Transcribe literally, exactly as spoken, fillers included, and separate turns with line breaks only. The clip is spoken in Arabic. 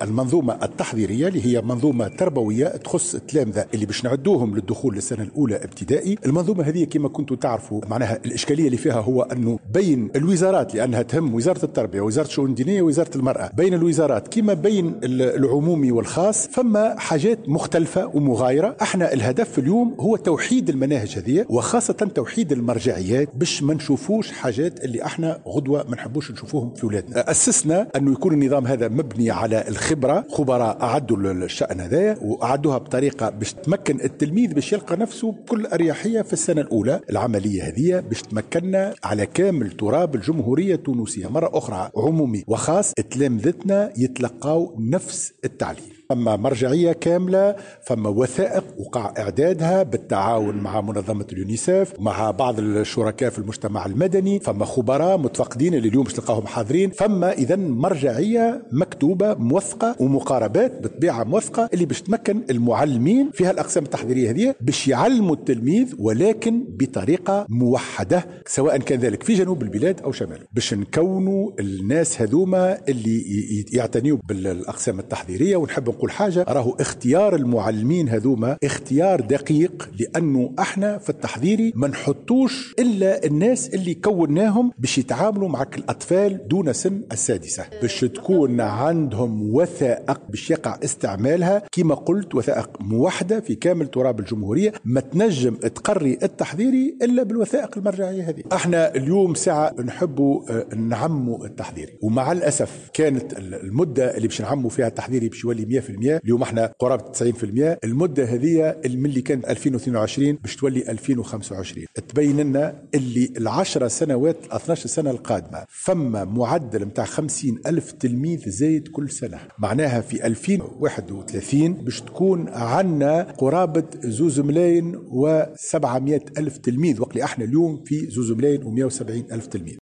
المنظومة التحضيرية اللي هي منظومة تربوية تخص التلامذة اللي باش نعدوهم للدخول للسنة الأولى ابتدائي. المنظومة هذه كما كنتوا تعرفوا معناها الإشكالية اللي فيها هو أنه بين الوزارات، لأنها تهم وزارة التربية ووزارة الشؤون الدينية ووزارة المرأة، بين الوزارات كما بين العمومي والخاص فما حاجات مختلفة ومغايرة. احنا الهدف اليوم هو توحيد المناهج هذه وخاصة توحيد المرجعيات باش ما نشوفوش حاجات اللي احنا غدوة ما نحبوش نشوفوهم في ولادنا. أسسنا أنه يكون النظام هذا مبني على الخبرة، خبراء أعدوا الشأن هذا وأعدوها بطريقة باش تمكن التلميذ باش يلقى نفسه بكل أريحية في السنة الأولى. العملية هذه باش تمكننا على كامل تراب الجمهورية التونسية مرة أخرى عمومي وخاص تلامذتنا يتلقاو نفس التعليم. فما مرجعية كاملة، فما وثائق وقع إعدادها بالتعاون مع منظمة اليونيسف مع بعض الشركاء في المجتمع المدني، فما خبراء متفقدين اللي اليوم تلقاهم حاضرين، فما إذا مرجعية مكتوبة موثقة ومقاربات بطبيعة موثقة اللي باش تمكن المعلمين فيها الأقسام التحضيرية هذه باش يعلموا التلميذ ولكن بطريقة موحدة، سواء كان ذلك في جنوب البلاد أو شمال، باش نكونوا الناس هذوما اللي يعتنيوا بالأقسام التحضيرية. ونحب نقول حاجة، راهو اختيار المعلمين هذوما اختيار دقيق، لأنه احنا في التحضيري ما نحطوش إلا الناس اللي كوناهم باش يتعاملوا مع الأطفال دون سن السادسة، باش تكون عندهم وثائق باش يقع استعمالها كما قلت، وثائق موحدة في كامل تراب الجمهورية، ما تنجم تقري التحضيري إلا بالوثائق المرجعية هذه. احنا اليوم ساعة نحبوا نعموا التحضيري، ومع الأسف كانت المدة اللي باش نعموا فيها التحضيري باش يولي مئة بالمئة، اليوم احنا قرابة تسعين بالمئة. المدة هذه من اللي كانت ألفين واثنين وعشرين باش تولي ألفين وخمسة وعشرين. تبين لنا اللي العشرة سنوات اثناش سنة القادمة فما معدل متاع خمسين ألف تلميذ زايد كل سنة، معناها في ألفين وواحد وثلاثين باش تكون عنا قرابة زوز ملايين وسبعمائة ألف تلميذ، وقت احنا اليوم في زوز ملايين ومئة وسبعين ألف تلميذ.